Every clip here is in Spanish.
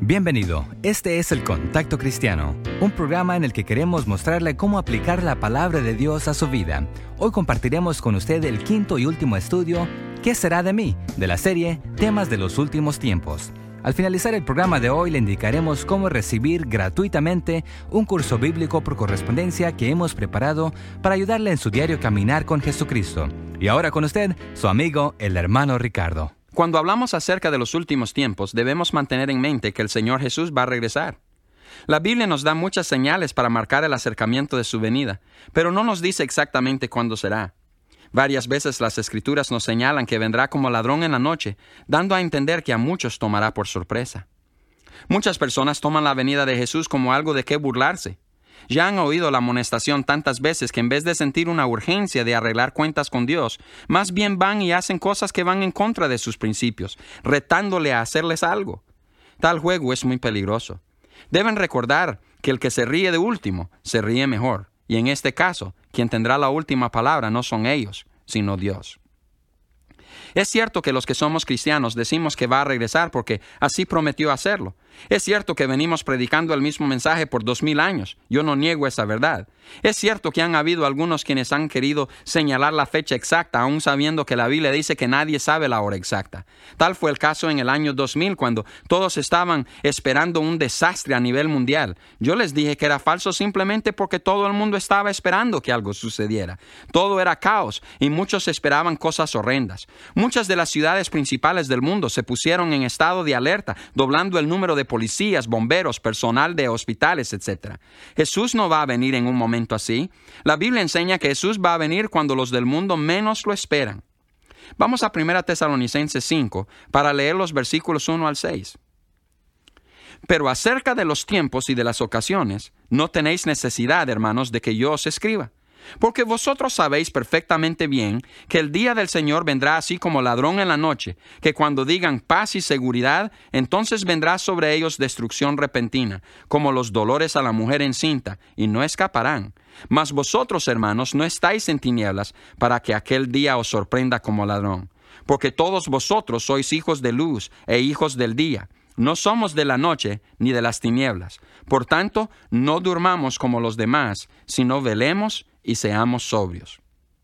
Bienvenido, este es El Contacto Cristiano, un programa en el que queremos mostrarle cómo aplicar la palabra de Dios a su vida. Hoy compartiremos con usted el quinto y último estudio, ¿Qué será de mí?, de la serie Temas de los Últimos Tiempos. Al finalizar el programa de hoy le indicaremos cómo recibir gratuitamente un curso bíblico por correspondencia que hemos preparado para ayudarle en su diario caminar con Jesucristo. Y ahora con usted, su amigo, el hermano Ricardo. Cuando hablamos acerca de los últimos tiempos, debemos mantener en mente que el Señor Jesús va a regresar. La Biblia nos da muchas señales para marcar el acercamiento de su venida, pero no nos dice exactamente cuándo será. Varias veces las Escrituras nos señalan que vendrá como ladrón en la noche, dando a entender que a muchos tomará por sorpresa. Muchas personas toman la venida de Jesús como algo de qué burlarse. Ya han oído la amonestación tantas veces que en vez de sentir una urgencia de arreglar cuentas con Dios, más bien van y hacen cosas que van en contra de sus principios, retándole a hacerles algo. Tal juego es muy peligroso. Deben recordar que el que se ríe de último, se ríe mejor. Y en este caso, quien tendrá la última palabra no son ellos, sino Dios. Es cierto que los que somos cristianos decimos que va a regresar porque así prometió hacerlo. Es cierto que venimos predicando el mismo mensaje por 2000 años. Yo no niego esa verdad. Es cierto que han habido algunos quienes han querido señalar la fecha exacta, aun sabiendo que la Biblia dice que nadie sabe la hora exacta. Tal fue el caso en el año 2000, cuando todos estaban esperando un desastre a nivel mundial. Yo les dije que era falso simplemente porque todo el mundo estaba esperando que algo sucediera. Todo era caos y muchos esperaban cosas horrendas. Muchas de las ciudades principales del mundo se pusieron en estado de alerta, doblando el número de policías, bomberos, personal de hospitales, etc. Jesús no va a venir en un momento así. La Biblia enseña que Jesús va a venir cuando los del mundo menos lo esperan. Vamos a 1 Tesalonicenses 5 para leer los versículos 1 al 6. Pero acerca de los tiempos y de las ocasiones, no tenéis necesidad, hermanos, de que yo os escriba. Porque vosotros sabéis perfectamente bien que el día del Señor vendrá así como ladrón en la noche, que cuando digan paz y seguridad, entonces vendrá sobre ellos destrucción repentina, como los dolores a la mujer encinta, y no escaparán. Mas vosotros, hermanos, no estáis en tinieblas, para que aquel día os sorprenda como ladrón. Porque todos vosotros sois hijos de luz e hijos del día. No somos de la noche ni de las tinieblas. Por tanto, no durmamos como los demás, sino velemos y seamos sobrios.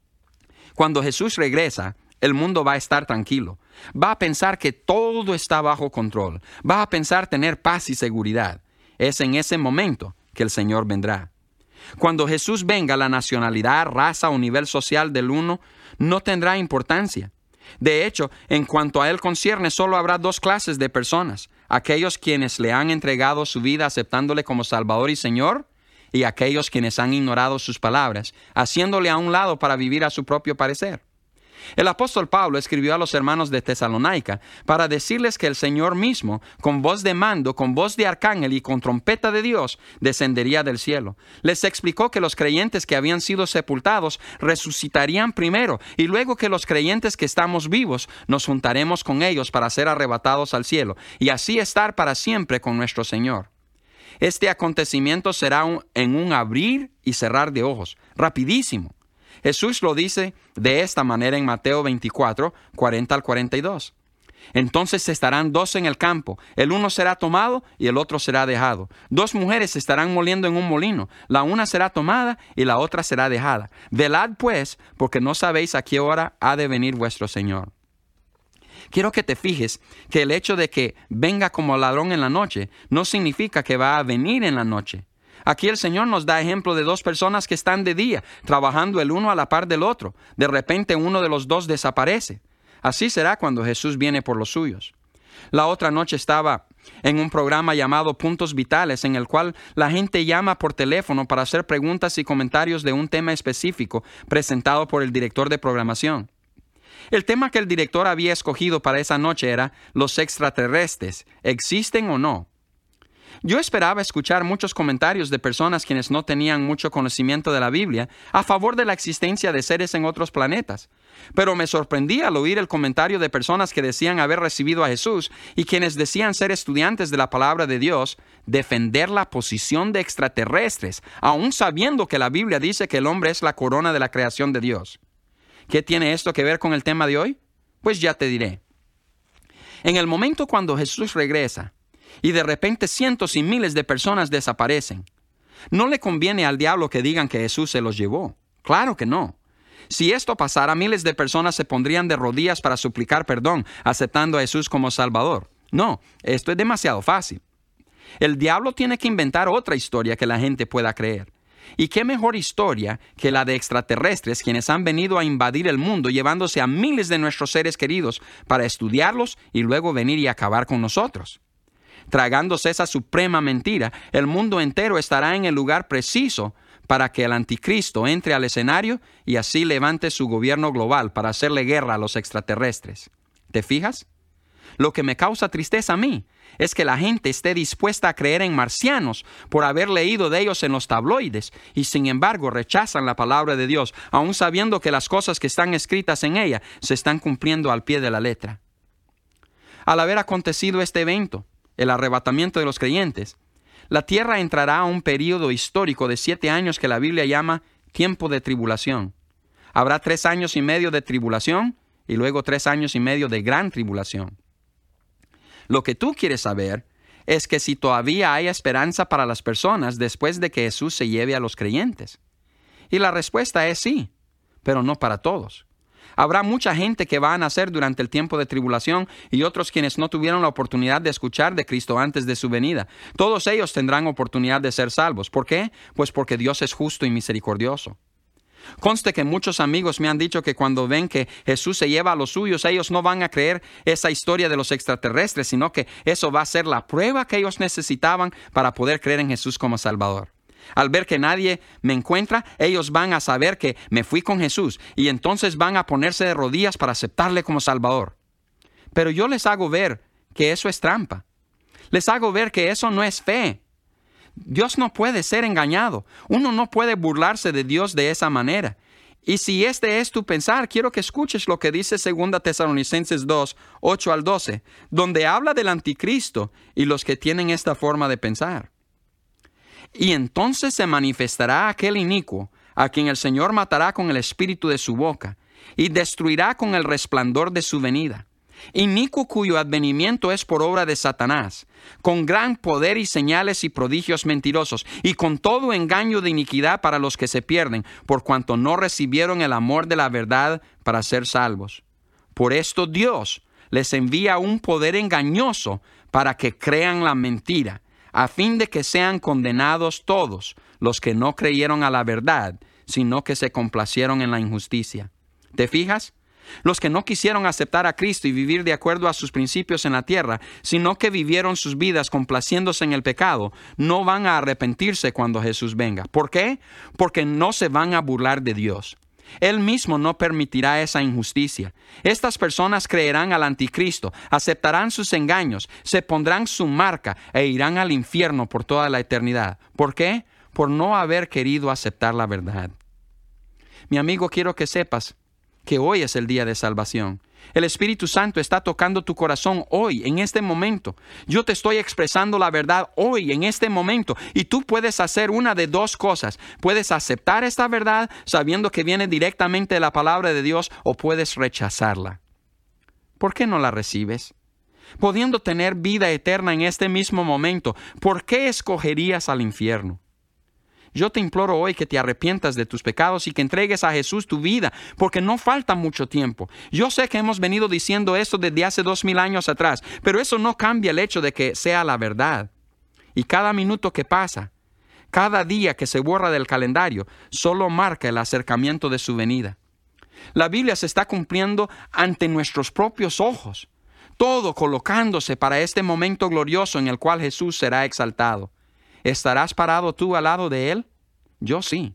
Cuando Jesús regresa, el mundo va a estar tranquilo. Va a pensar que todo está bajo control. Va a pensar tener paz y seguridad. Es en ese momento que el Señor vendrá. Cuando Jesús venga, la nacionalidad, raza o nivel social del uno no tendrá importancia. De hecho, en cuanto a Él concierne, solo habrá dos clases de personas: aquellos quienes le han entregado su vida aceptándole como Salvador y Señor, y aquellos quienes han ignorado sus palabras, haciéndole a un lado para vivir a su propio parecer. El apóstol Pablo escribió a los hermanos de Tesalónica para decirles que el Señor mismo, con voz de mando, con voz de arcángel y con trompeta de Dios, descendería del cielo. Les explicó que los creyentes que habían sido sepultados resucitarían primero, y luego que los creyentes que estamos vivos nos juntaremos con ellos para ser arrebatados al cielo, y así estar para siempre con nuestro Señor. Este acontecimiento será en un abrir y cerrar de ojos, rapidísimo. Jesús lo dice de esta manera en Mateo 24, 40 al 42. Entonces estarán dos en el campo, el uno será tomado y el otro será dejado. Dos mujeres estarán moliendo en un molino, la una será tomada y la otra será dejada. Velad pues, porque no sabéis a qué hora ha de venir vuestro Señor. Quiero que te fijes que el hecho de que venga como ladrón en la noche no significa que va a venir en la noche. Aquí el Señor nos da ejemplo de dos personas que están de día, trabajando el uno a la par del otro. De repente uno de los dos desaparece. Así será cuando Jesús viene por los suyos. La otra noche estaba en un programa llamado Puntos Vitales, en el cual la gente llama por teléfono para hacer preguntas y comentarios de un tema específico presentado por el director de programación. El tema que el director había escogido para esa noche era: ¿los extraterrestres existen o no? Yo esperaba escuchar muchos comentarios de personas quienes no tenían mucho conocimiento de la Biblia a favor de la existencia de seres en otros planetas. Pero me sorprendí al oír el comentario de personas que decían haber recibido a Jesús y quienes decían ser estudiantes de la palabra de Dios, defender la posición de extraterrestres, aun sabiendo que la Biblia dice que el hombre es la corona de la creación de Dios. ¿Qué tiene esto que ver con el tema de hoy? Pues ya te diré. En el momento cuando Jesús regresa, Y de repente cientos y miles de personas desaparecen. No le conviene al diablo que digan que Jesús se los llevó. Claro que no. Si esto pasara, miles de personas se pondrían de rodillas para suplicar perdón, aceptando a Jesús como Salvador. No, esto es demasiado fácil. El diablo tiene que inventar otra historia que la gente pueda creer. ¿Y qué mejor historia que la de extraterrestres quienes han venido a invadir el mundo llevándose a miles de nuestros seres queridos para estudiarlos y luego venir y acabar con nosotros? Tragándose esa suprema mentira, el mundo entero estará en el lugar preciso para que el anticristo entre al escenario y así levante su gobierno global para hacerle guerra a los extraterrestres. ¿Te fijas? Lo que me causa tristeza a mí es que la gente esté dispuesta a creer en marcianos por haber leído de ellos en los tabloides y sin embargo rechazan la palabra de Dios, aun sabiendo que las cosas que están escritas en ella se están cumpliendo al pie de la letra. Al haber acontecido este evento, el arrebatamiento de los creyentes, la tierra entrará a un período histórico de 7 años que la Biblia llama tiempo de tribulación. Habrá 3 años y medio de tribulación y luego 3 años y medio de gran tribulación. Lo que tú quieres saber es que si todavía hay esperanza para las personas después de que Jesús se lleve a los creyentes. Y la respuesta es sí, pero no para todos. Habrá mucha gente que va a nacer durante el tiempo de tribulación y otros quienes no tuvieron la oportunidad de escuchar de Cristo antes de su venida. Todos ellos tendrán oportunidad de ser salvos. ¿Por qué? Pues porque Dios es justo y misericordioso. Conste que muchos amigos me han dicho que cuando ven que Jesús se lleva a los suyos, ellos no van a creer esa historia de los extraterrestres, sino que eso va a ser la prueba que ellos necesitaban para poder creer en Jesús como Salvador. Al ver que nadie me encuentra, ellos van a saber que me fui con Jesús y entonces van a ponerse de rodillas para aceptarle como Salvador. Pero yo les hago ver que eso es trampa. Les hago ver que eso no es fe. Dios no puede ser engañado. Uno no puede burlarse de Dios de esa manera. Y si este es tu pensar, quiero que escuches lo que dice 2 Tesalonicenses 2, 8 al 12, donde habla del anticristo y los que tienen esta forma de pensar. Y entonces se manifestará aquel inicuo, a quien el Señor matará con el espíritu de su boca, y destruirá con el resplandor de su venida. Inicuo cuyo advenimiento es por obra de Satanás, con gran poder y señales y prodigios mentirosos, y con todo engaño de iniquidad para los que se pierden, por cuanto no recibieron el amor de la verdad para ser salvos. Por esto Dios les envía un poder engañoso para que crean la mentira, a fin de que sean condenados todos los que no creyeron a la verdad, sino que se complacieron en la injusticia. ¿Te fijas? Los que no quisieron aceptar a Cristo y vivir de acuerdo a sus principios en la tierra, sino que vivieron sus vidas complaciéndose en el pecado, no van a arrepentirse cuando Jesús venga. ¿Por qué? Porque no se van a burlar de Dios. Él mismo no permitirá esa injusticia. Estas personas creerán al anticristo, aceptarán sus engaños, se pondrán su marca e irán al infierno por toda la eternidad. ¿Por qué? Por no haber querido aceptar la verdad. Mi amigo, quiero que sepas que hoy es el día de salvación. El Espíritu Santo está tocando tu corazón hoy, en este momento. Yo te estoy expresando la verdad hoy, en este momento. Y tú puedes hacer una de dos cosas. Puedes aceptar esta verdad sabiendo que viene directamente de la palabra de Dios, o puedes rechazarla. ¿Por qué no la recibes? Pudiendo tener vida eterna en este mismo momento, ¿por qué escogerías al infierno? Yo te imploro hoy que te arrepientas de tus pecados y que entregues a Jesús tu vida, porque no falta mucho tiempo. Yo sé que hemos venido diciendo esto desde hace 2000 años atrás, pero eso no cambia el hecho de que sea la verdad. Y cada minuto que pasa, cada día que se borra del calendario, solo marca el acercamiento de su venida. La Biblia se está cumpliendo ante nuestros propios ojos, todo colocándose para este momento glorioso en el cual Jesús será exaltado. ¿Estarás parado tú al lado de Él? Yo sí.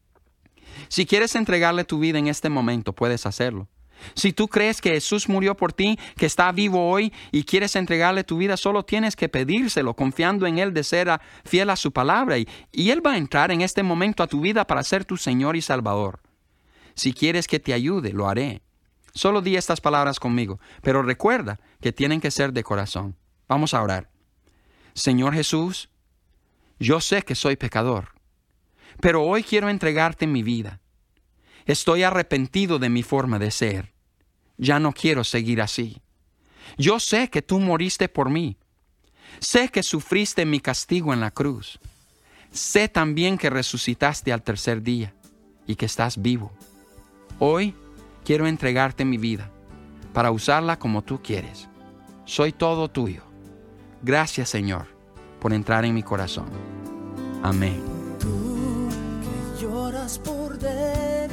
Si quieres entregarle tu vida en este momento, puedes hacerlo. Si tú crees que Jesús murió por ti, que está vivo hoy y quieres entregarle tu vida, solo tienes que pedírselo, confiando en Él de ser fiel a su palabra. Y Él va a entrar en este momento a tu vida para ser tu Señor y Salvador. Si quieres que te ayude, lo haré. Solo di estas palabras conmigo, pero recuerda que tienen que ser de corazón. Vamos a orar. Señor Jesús, yo sé que soy pecador, pero hoy quiero entregarte mi vida. Estoy arrepentido de mi forma de ser. Ya no quiero seguir así. Yo sé que tú moriste por mí. Sé que sufriste mi castigo en la cruz. Sé también que resucitaste al tercer día y que estás vivo. Hoy quiero entregarte mi vida para usarla como tú quieres. Soy todo tuyo. Gracias, Señor, por entrar en mi corazón. Amén. Tú que lloras por dentro,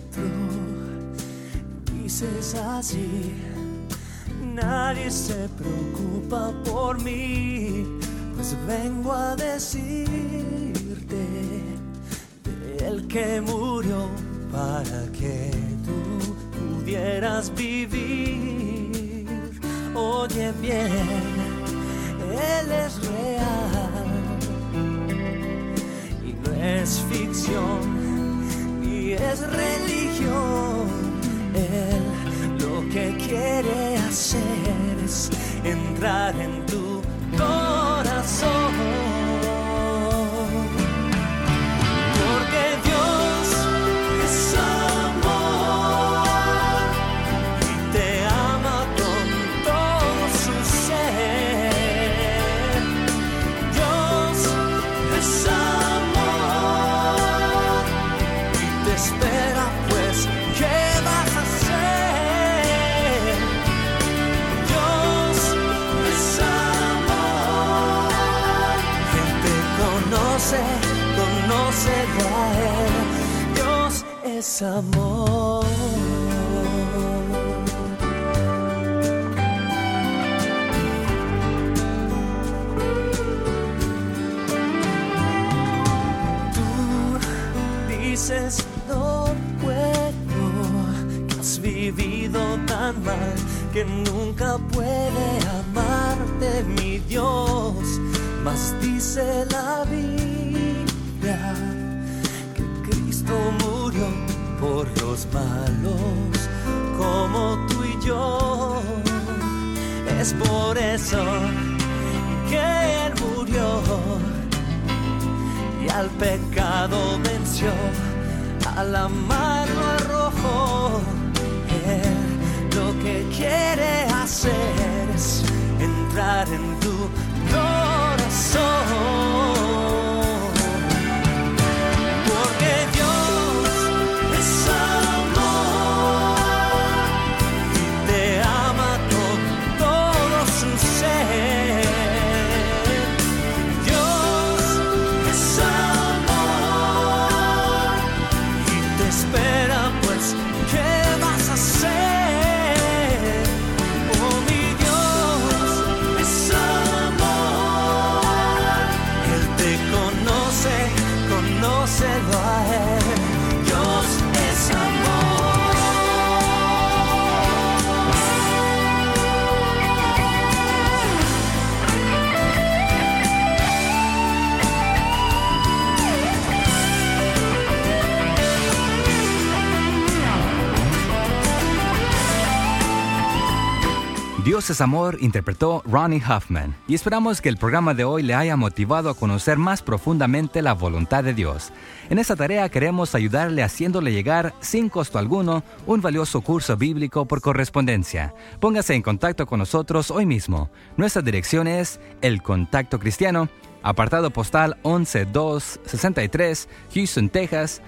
dices así: nadie se preocupa por mí, pues vengo a decirte del que murió para que tú pudieras vivir. Oye bien, Él es real y no es ficción ni es religión. Él lo que quiere hacer es entrar en tu corazón, porque Dios es amor y te ama con todo su ser. Dios es amor y te espera, pues ¿qué vas a hacer? Dios es amor, Él te conoce, conócelo a Él. Dios es amor. Tú dices: no puedo, que has vivido tan mal que nunca puede amarte mi Dios. Mas dice la Biblia que Cristo murió por los malos como tú y yo. Es por eso que Él murió y al pecado venció, al amarlo arrojó. Él lo que quiere hacer es entrar en tu corazón, porque Dios es amor y te ama con todo su ser. Dios es amor y te espera, pues ¿qué vas a hacer? Oh, mi Dios es amor. Él te conoce, conócelo a Él. Dios es amor. Dios es amor interpretó Ronnie Huffman, y esperamos que el programa de hoy le haya motivado a conocer más profundamente la voluntad de Dios. En esta tarea queremos ayudarle haciéndole llegar sin costo alguno un valioso curso bíblico por correspondencia. Póngase en contacto con nosotros hoy mismo. Nuestra dirección es El Contacto Cristiano, apartado postal 11263, Houston, Texas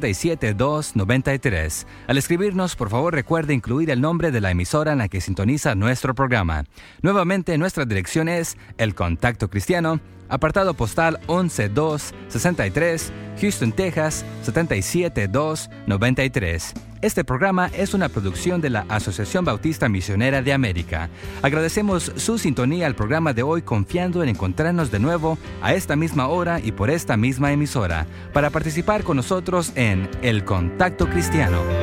77293. Al escribirnos, por favor recuerde incluir el nombre de la emisora en la que sintoniza nuestro programa. Nuevamente, nuestra dirección es El Contacto Cristiano, apartado postal 11263, Houston, Texas 77293. Este programa es una producción de la Asociación Bautista Misionera de América. Agradecemos su sintonía al programa de hoy, confiando en encontrarnos de nuevo a esta misma hora y por esta misma emisora para participar con nosotros en El Contacto Cristiano.